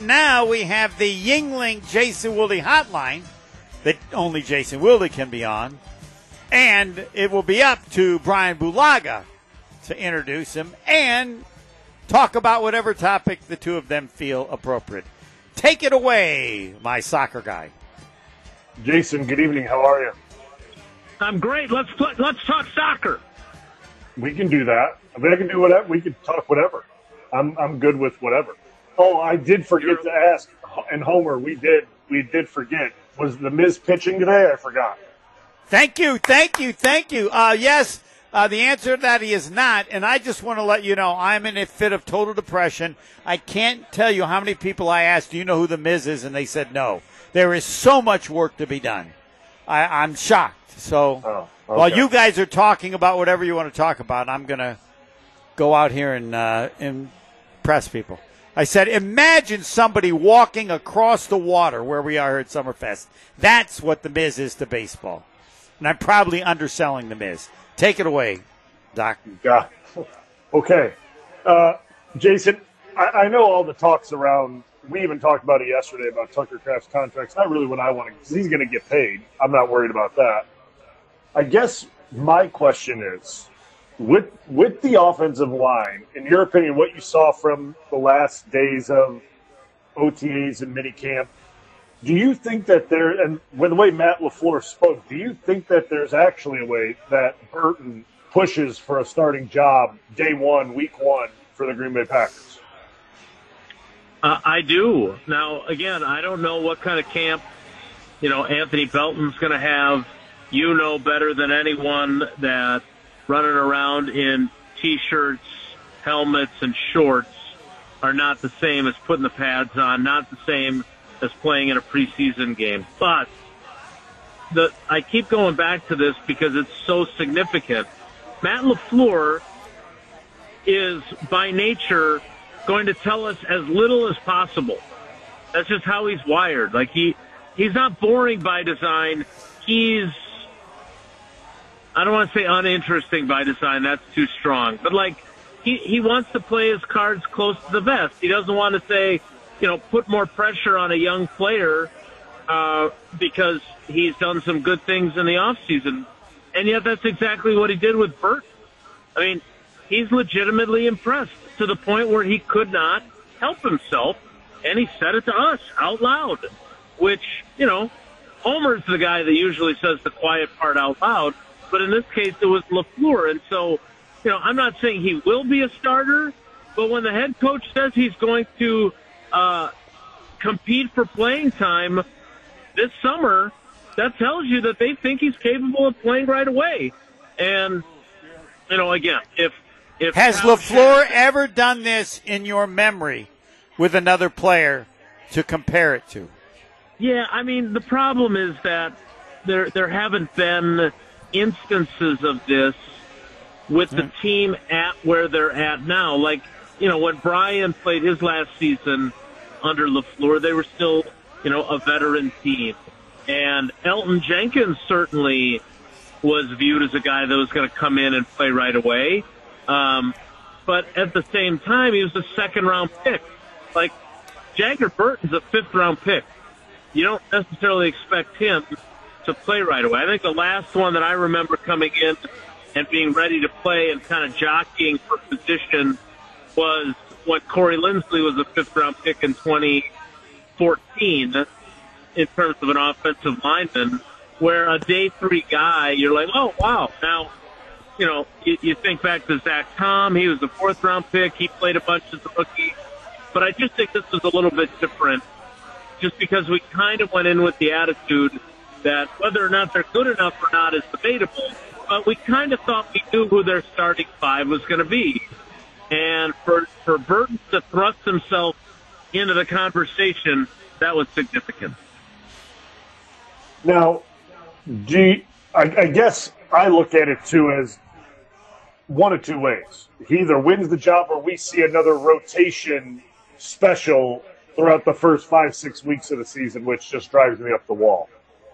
Now we have the Yuengling Jason Wilde hotline that only Jason Wilde can be on. And it will be up to Brian Bulaga to introduce him and talk about whatever topic the two of them feel appropriate. Take it away, my soccer guy. Jason, good evening. How are you? I'm great. Let's talk soccer. We can do that. I mean, I can do whatever. We can talk whatever. I'm good with whatever. Oh, I did forget to ask, and Homer, we did forget. Was the Miz pitching today? I forgot. Thank you. Yes, the answer to that he is not, and I just want to let you know I'm in a fit of total depression. I can't tell you how many people I asked, do you know who the Miz is, and they said no. There is so much work to be done. I'm shocked. So while you guys are talking about whatever you want to talk about, I'm going to go out here and impress people. I said, imagine somebody walking across the water where we are here at Summerfest. That's what the Miz is to baseball. And I'm probably underselling the Miz. Take it away, Doc. Yeah. Okay. Jason, I know all the talks around, we even talked about it yesterday about Tucker Kraft's contract's not really what I want to, because he's going to get paid. I'm not worried about that. I guess my question is, with the offensive line, in your opinion, what you saw from the last days of OTAs and minicamp, do you think that there, and with the way Matt LaFleur spoke, do you think that there's actually a way that Burton pushes for a starting job day one, week one for the Green Bay Packers? I do. Now, again, I don't know what kind of camp, Anthony Belton's going to have. You know better than anyone that running around in T-shirts, helmets, and shorts are not the same as putting the pads on, not the same as playing in a preseason game. But I keep going back to this because it's so significant. Matt LaFleur is, by nature, going to tell us as little as possible. That's just how he's wired. Like, he's not boring by design. He's, I don't want to say uninteresting by design. That's too strong. But, he wants to play his cards close to the vest. He doesn't want to say, put more pressure on a young player because he's done some good things in the offseason. And yet that's exactly what he did with Burton. I mean, he's legitimately impressed to the point where he could not help himself, and he said it to us out loud, which, Homer's the guy that usually says the quiet part out loud, but in this case it was LaFleur. And so, I'm not saying he will be a starter, but when the head coach says he's going to compete for playing time this summer, that tells you that they think he's capable of playing right away. And, again, if has LaFleur ever done this in your memory with another player to compare it to? Yeah, I mean, the problem is that there haven't been instances of this with the team at where they're at now. Like, when Brian played his last season under LaFleur, they were still, a veteran team. And Elton Jenkins certainly was viewed as a guy that was going to come in and play right away. But at the same time, he was a second-round pick. Like, Jagger Burton's a fifth-round pick. You don't necessarily expect him to play right away. I think the last one that I remember coming in and being ready to play and kind of jockeying for position was when Corey Linsley was a fifth-round pick in 2014 in terms of an offensive lineman, where a day three guy, you're like, oh, wow. Now, you think back to Zach Tom. He was a fourth-round pick. He played a bunch as a rookie. But I just think this was a little bit different just because we kind of went in with the attitude that whether or not they're good enough or not is debatable, but we kind of thought we knew who their starting five was going to be. And for Burton to thrust himself into the conversation, that was significant. Now, I guess I look at it, too, as one of two ways. He either wins the job or we see another rotation special throughout the first 5-6 weeks of the season, which just drives me up the wall.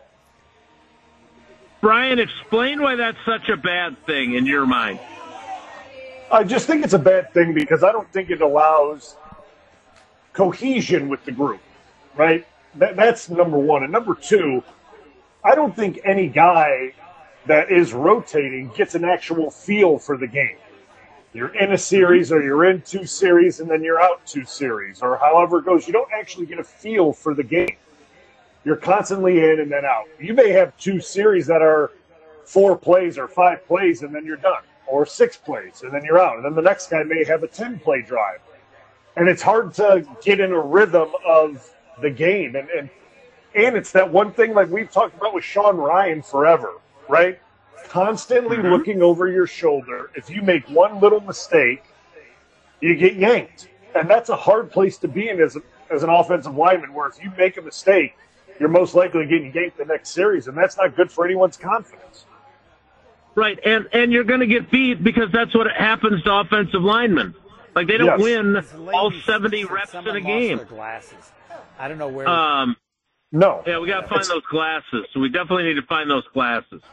Brian, explain why that's such a bad thing in your mind. I just think it's a bad thing because I don't think it allows cohesion with the group, right? That's number one. And number two, I don't think any guy that is rotating gets an actual feel for the game. You're in a series or you're in 2 series and then you're out 2 series or however it goes. You don't actually get a feel for the game. You're constantly in and then out. You may have 2 series that are 4 plays or 5 plays and then you're done, or 6 plays and then you're out. And then the next guy may have a 10-play drive. And it's hard to get in a rhythm of the game. And it's that one thing like we've talked about with Sean Ryan forever, right? Constantly looking over your shoulder. If you make one little mistake, you get yanked. And that's a hard place to be in as an offensive lineman, where if you make a mistake, you're most likely getting yanked the next series, and that's not good for anyone's confidence. Right, and you're going to get beat because that's what happens to offensive linemen. Like, they don't win all 70 reps in a game. Their glasses. I don't know where. No. Yeah, we got to find those glasses. So we definitely need to find those glasses.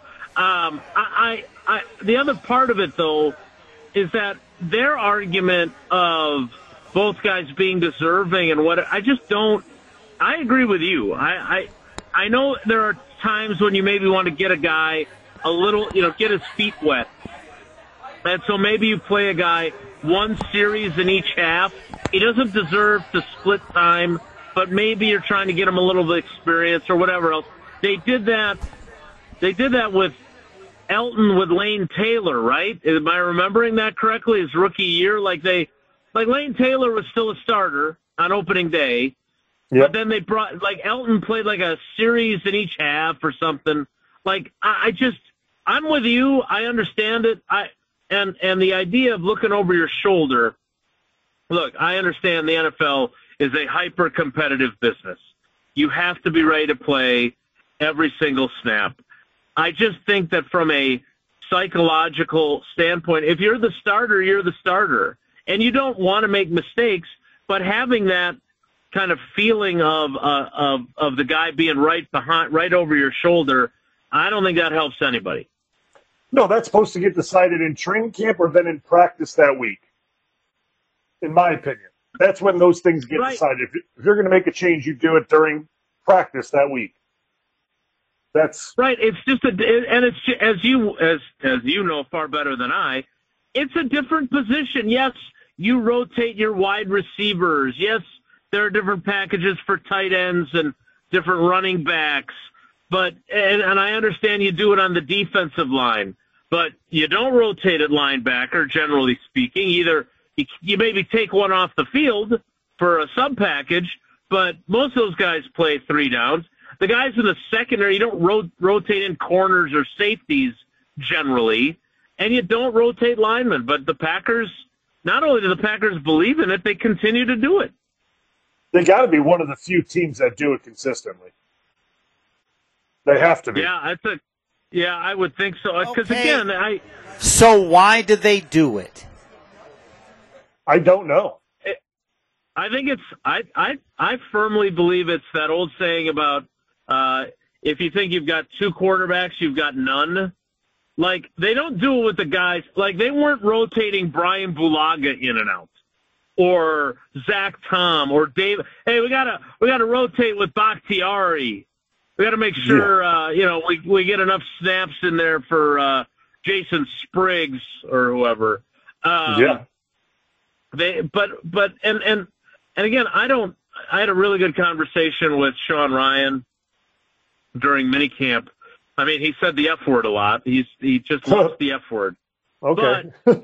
The other part of it, though, is that their argument of both guys being deserving and what I just don't. I agree with you. I know there are times when you maybe want to get a guy a little, get his feet wet. And so maybe you play a guy 1 series in each half. He doesn't deserve to split time, but maybe you're trying to get him a little bit of experience or whatever else. They did that with Elton with Lane Taylor, right? Am I remembering that correctly? His rookie year, like Lane Taylor was still a starter on opening day, but then they brought Elton played like a series in each half or something. Like I'm with you. I understand it. And the idea of looking over your shoulder. Look, I understand the NFL is a hyper competitive business. You have to be ready to play every single snap. I just think that from a psychological standpoint, if you're the starter, you're the starter. And you don't want to make mistakes, but having that kind of feeling of the guy being right over your shoulder, I don't think that helps anybody. No, that's supposed to get decided in training camp or then in practice that week, in my opinion. That's when those things get decided. If you're going to make a change, you do it during practice that week. That's right. It's just and it's as you know far better than I. It's a different position. Yes, you rotate your wide receivers. Yes, there are different packages for tight ends and different running backs. But and I understand you do it on the defensive line, but you don't rotate at linebacker. Generally speaking, either you maybe take one off the field for a sub package, but most of those guys play 3 downs. The guys in the secondary, you don't rotate in corners or safeties generally, and you don't rotate linemen. But the Packers, not only do the Packers believe in it, they continue to do it. They got to be one of the few teams that do it consistently. They have to be. Yeah, I would think so. Because again, So why do they do it? I don't know. I think it's. I firmly believe it's that old saying about if you think you've got 2 quarterbacks, you've got none. Like, they don't do it with the guys. Like, they weren't rotating Brian Bulaga in and out, or Zach Tom, or Dave. Hey, we gotta rotate with Bakhtiari. We got to make sure, we get enough snaps in there for Jason Spriggs or whoever. And again, I had a really good conversation with Sean Ryan during minicamp. I mean, he said the F word a lot. He just loves the F word. Okay. But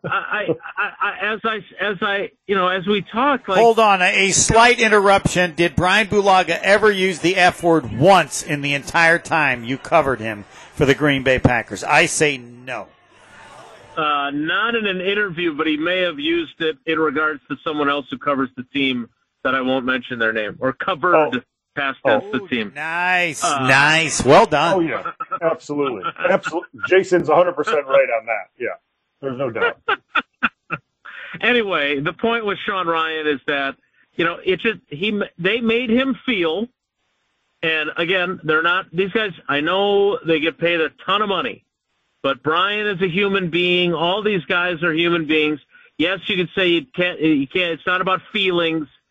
as we talk, hold on, a slight interruption. Did Brian Bulaga ever use the F word once in the entire time you covered him for the Green Bay Packers? I say no. Not in an interview, but he may have used it in regards to someone else who covers the team that I won't mention their name, or covered past tense the team. Nice. Well done. Oh, yeah, absolutely. Jason's 100% right on that. Yeah, there's no doubt. Anyway, the point with Sean Ryan is that, they made him feel, and again, they're not, these guys, I know they get paid a ton of money, but Brian is a human being. All these guys are human beings. Yes, you could say you can't, it's not about feelings.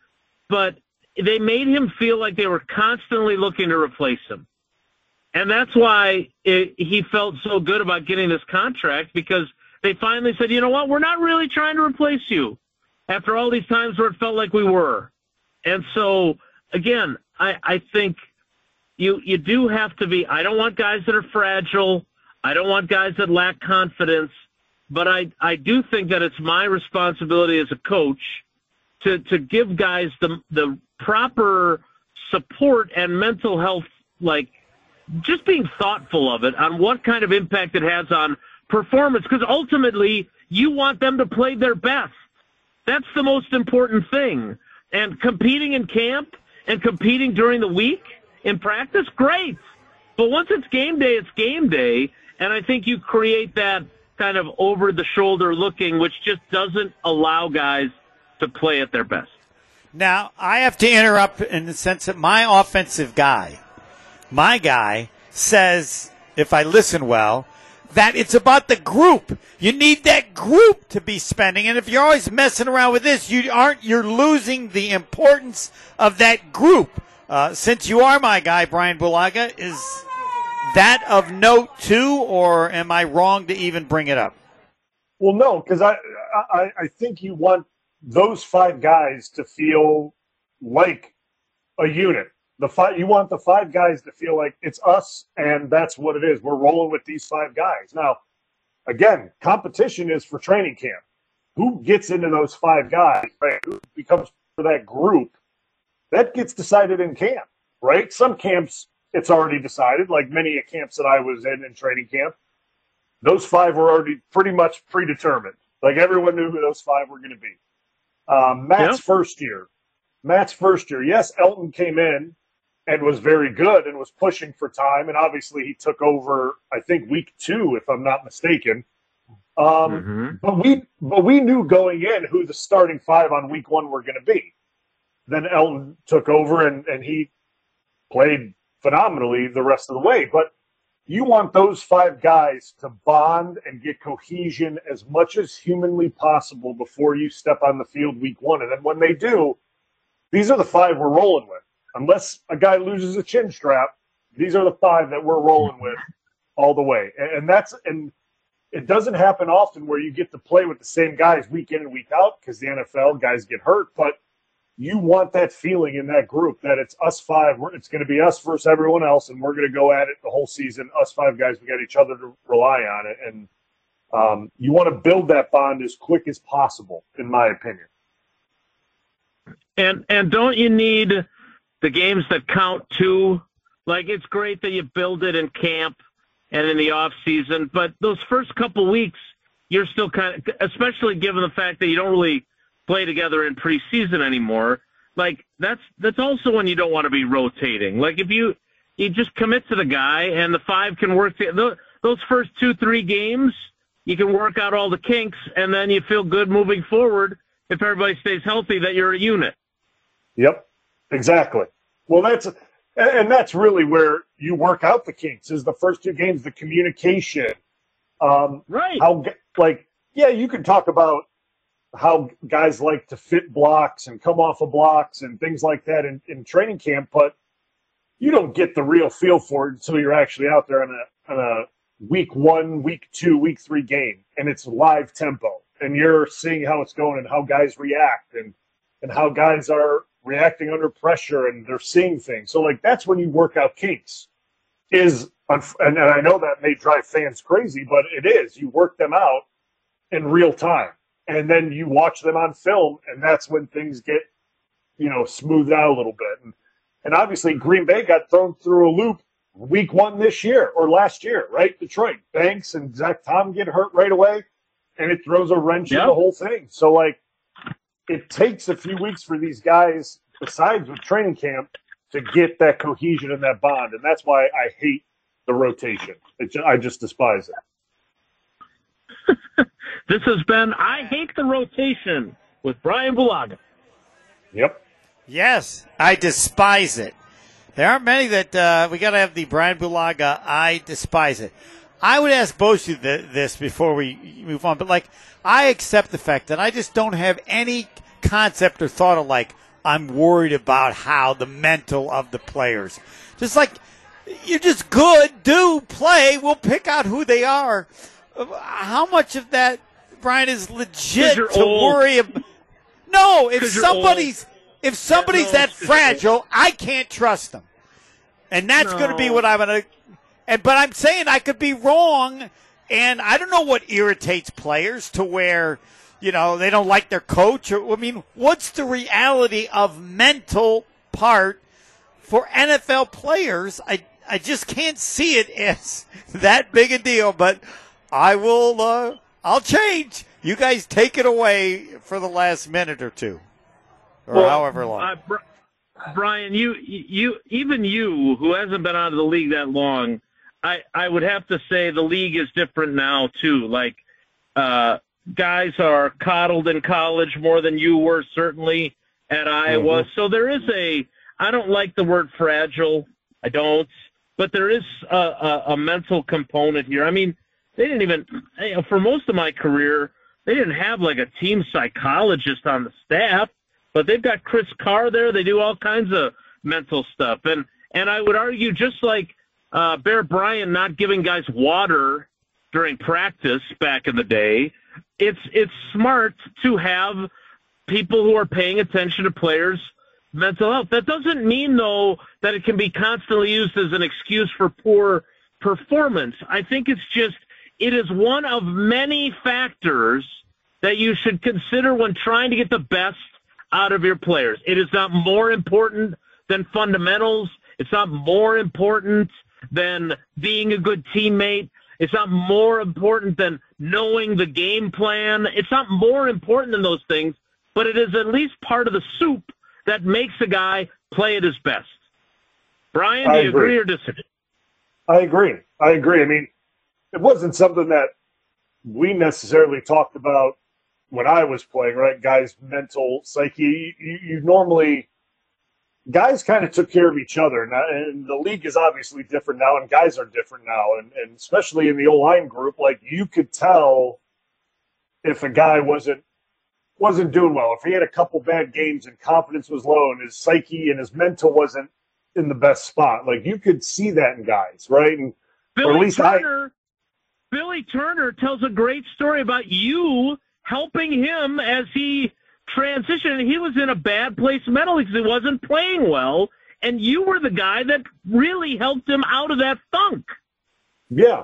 but they made him feel like they were constantly looking to replace him. And that's why he felt so good about getting this contract, because they finally said, you know what, we're not really trying to replace you after all these times where it felt like we were. And so, again, I think you do have to be – I don't want guys that are fragile. I don't want guys that lack confidence. But I do think that it's my responsibility as a coach to give guys the proper support and mental health, like just being thoughtful of it on what kind of impact it has on performance, because ultimately you want them to play their best. That's the most important thing. And competing in camp and competing during the week in practice, great. But once it's game day, it's game day. And I think you create that kind of over-the-shoulder looking, which just doesn't allow guys to play at their best. Now, I have to interrupt in the sense that my offensive guy, my guy, says, if I listen well, that it's about the group. You need that group to be spending. And if you're always messing around with this, you're losing the importance of that group. Since you are my guy, Brian Bulaga, is that of note too, or am I wrong to even bring it up? Well, no, because I think you want those five guys to feel like a unit. You want the five guys to feel like it's us, and that's what it is. We're rolling with these five guys. Now, again, competition is for training camp. Who gets into those five guys, right? Who becomes for that group? That gets decided in camp, right? Some camps, it's already decided, like many camps that I was in training camp. Those five were already pretty much predetermined. Like everyone knew who those five were going to be. Matt's first year, yes, Elton came in and was very good and was pushing for time. And obviously he took over, I think, week 2, if I'm not mistaken. But we knew going in who the starting five on week 1 were going to be. Then Elton took over and he played phenomenally the rest of the way. But you want those five guys to bond and get cohesion as much as humanly possible before you step on the field week 1. And then when they do, these are the five we're rolling with. Unless a guy loses a chin strap, these are the five that we're rolling with all the way. And it doesn't happen often where you get to play with the same guys week in and week out, because the NFL guys get hurt. But you want that feeling in that group that it's us five. It's going to be us versus everyone else, and we're going to go at it the whole season. Us five guys, we got each other to rely on it. And you want to build that bond as quick as possible, in my opinion. And don't you need the games that count too? Like, it's great that you build it in camp and in the off season, but those first couple weeks, you're still kind of, especially given the fact that you don't really play together in preseason anymore. Like, that's also when you don't want to be rotating. Like, if you just commit to the guy and the five can work those first 2-3 games, you can work out all the kinks, and then you feel good moving forward if everybody stays healthy that you're a unit. Yep, exactly. Well, that's really where you work out the kinks, is the first 2 games, the communication. Right. You can talk about how guys like to fit blocks and come off of blocks and things like that in training camp, but you don't get the real feel for it until you're actually out there on a week 1, week 2, week 3 game, and it's live tempo, and you're seeing how it's going and how guys react and how guys are reacting under pressure, and they're seeing things. So, like, that's when you work out kinks. And I know that may drive fans crazy, but it is. You work them out in real time, and then you watch them on film, and that's when things get, smoothed out a little bit. And obviously, Green Bay got thrown through a loop week 1 this year, or last year, right? Detroit. Banks and Zach Tom get hurt right away, and it throws a wrench in the whole thing. So, like, it takes a few weeks for these guys, besides with training camp, to get that cohesion and that bond. And that's why I hate the rotation. I just despise it. This has been I Hate the Rotation with Brian Bulaga. Yep. Yes, I despise it. There aren't many that we got to have the Brian Bulaga I despise it. I would ask both of you this before we move on, but, like, I accept the fact that I just don't have any concept or thought of, like, I'm worried about how the mental of the players. Just like you're just good, do play, we'll pick out who they are. How much of that, Brian, is legit to worry about? No, if somebody's that fragile, I can't trust them. And that's going to be what I'm going to. But I'm saying I could be wrong, and I don't know what irritates players to where, they don't like their coach. What's the reality of mental part for NFL players? I just can't see it as that big a deal. But I'll change. You guys take it away for the last minute or two, or however long. Brian, you, even you, who hasn't been out of the league that long, I would have to say the league is different now too. Like, guys are coddled in college more than you were certainly at Iowa. Mm-hmm. So there is I don't like the word fragile. I don't, but there is a mental component here. I mean, they didn't even, for most of my career, they didn't have like a team psychologist on the staff, but they've got Chris Carr there. They do all kinds of mental stuff. And I would argue just like Bear Bryant not giving guys water during practice back in the day, it's smart to have people who are paying attention to players' mental health. That doesn't mean, though, that it can be constantly used as an excuse for poor performance. I think it is one of many factors that you should consider when trying to get the best out of your players. It is not more important than fundamentals. It's not more important than being a good teammate. It's not more important than knowing the game plan. It's not more important than those things, but it is at least part of the soup that makes a guy play at his best. Brian, do you agree or disagree? I agree. I mean, it wasn't something that we necessarily talked about when I was playing, right? Guys' mental psyche. You normally, guys kind of took care of each other. And the league is obviously different now, and guys are different now. And especially in the O-line group, like, you could tell if a guy wasn't doing well, if he had a couple bad games and confidence was low and his psyche and his mental wasn't in the best spot. Like, you could see that in guys, right? And Billy Turner tells a great story about you helping him as he transitioned. He was in a bad place mentally because he wasn't playing well, and you were the guy that really helped him out of that funk. Yeah.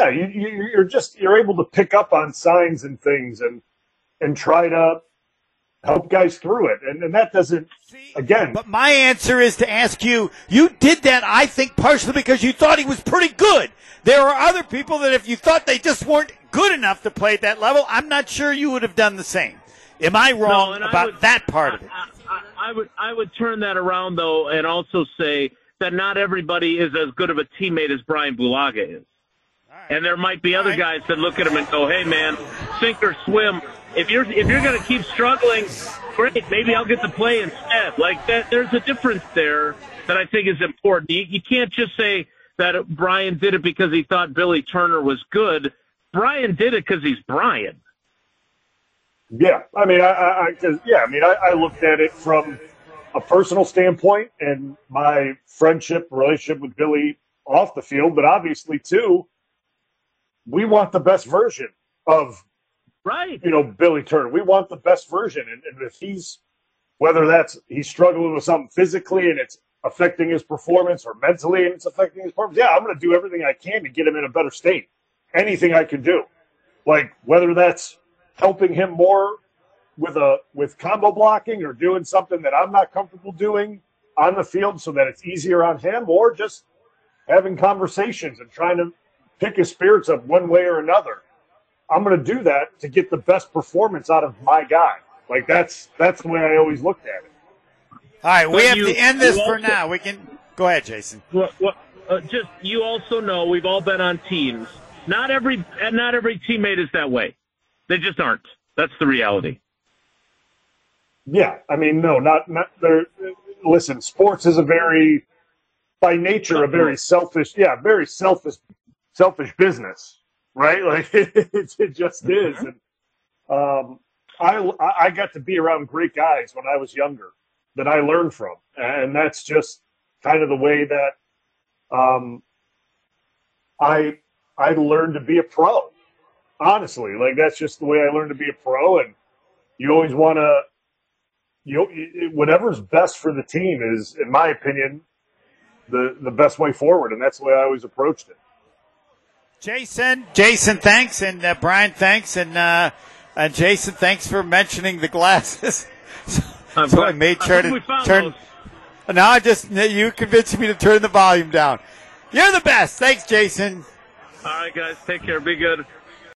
You're able to pick up on signs and things and try to help guys through it. And that doesn't, again. But my answer is to ask you did that, I think, partially because you thought he was pretty good. There are other people that if you thought they just weren't good enough to play at that level, I'm not sure you would have done the same. Am I wrong about that part of it? I would turn that around, though, and also say that not everybody is as good of a teammate as Brian Bulaga is. Right. And there might be other guys that look at him and go, hey, man, sink or swim. If you're going to keep struggling, great, maybe I'll get to play instead. Like, that, there's a difference there that I think is important. You can't just say that Brian did it because he thought Billy Turner was good. Brian did it because he's Brian. Yeah, I mean, I looked at it from a personal standpoint and my relationship with Billy off the field, but obviously too, we want the best version of, right? Billy Turner. We want the best version, and if whether that's he's struggling with something physically and it's affecting his performance, or mentally and it's affecting his performance, yeah, I'm going to do everything I can to get him in a better state. Anything I can do, like whether that's helping him more with combo blocking or doing something that I'm not comfortable doing on the field so that it's easier on him, or just having conversations and trying to pick his spirits up one way or another. I'm going to do that to get the best performance out of my guy. Like, that's the way I always looked at it. All right, we have to end this for now. We can go ahead, Jason. Just you also know we've all been on teams. Not every teammate is that way. They just aren't. That's the reality. Yeah, I mean, no, not there. Listen, sports is by nature, a very selfish business, right? Like it just is. And I got to be around great guys when I was younger, that I learn from. And that's just kind of the way that I learned to be a pro. Honestly, like that's just the way I learned to be a pro. And you always want to, whatever's best for the team is, in my opinion, the best way forward. And that's the way I always approached it. Jason, thanks, and Brian, thanks, and Jason, thanks for mentioning the glasses. so I made sure to turn. Now you convinced me to turn the volume down. You're the best. Thanks, Jason. All right, guys, take care. Be good.